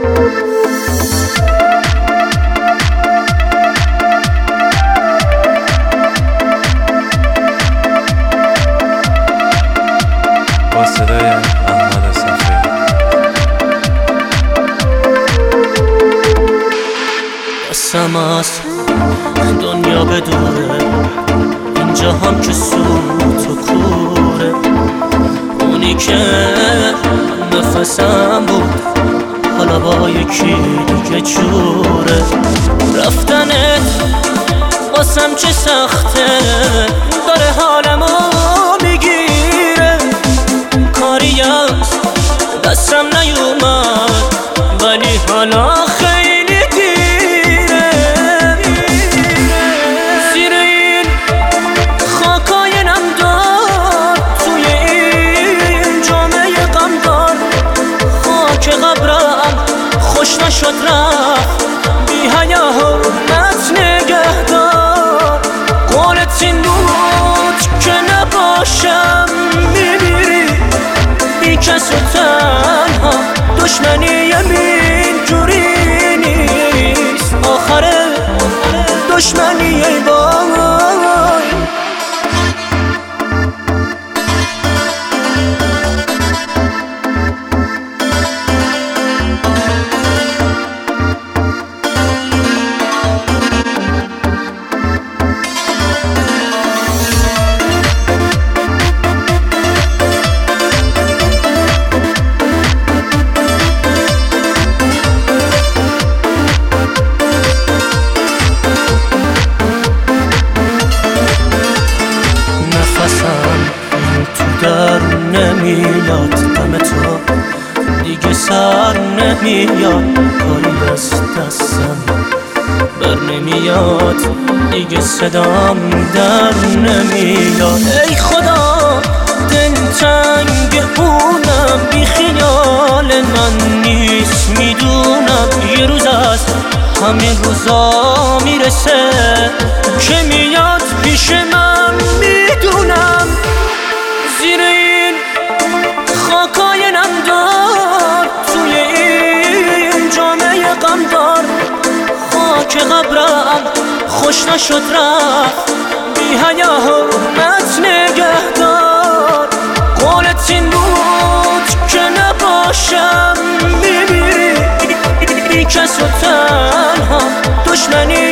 با صدای احمد صفی. قسم است دنیا بدوره، اینجا هم که سوت و کوره. اونی که نفسم بود حالا با یکی دیگه جوره. رفتنت واسم چه سخته، داره حالمو میگیره. کاری از دستم نیومد ولی حالا خیلی دیره. زیر این خاکای نمدار، توی این جامعه غمدار، خاک قبرم خوش نشد رفت، بی حیا حرمت نگهدار. قولت این بود که نباشم میمیری بی کس و تنها، دشمنی اینجوری نیست، آخر دشمنی ای وای. تو در نمیاد دم تو دیگه سر نمیاد، کاری از دستم بر نمیاد دیگه، صدام در نمیاد. ای خدا دلتنگ اونم، بی خیال من نیست میدونم. یه روز از همین روزا میرسه که میاد پیش من میدونم. زیر این خاکای نمدار، توی این جامعه غمدار، خاک قبرم خوش نشد رفت، بی حیا حرمت نگهدار. قولت این بود که نباشم میمیری بی کس و تنها، دشمنی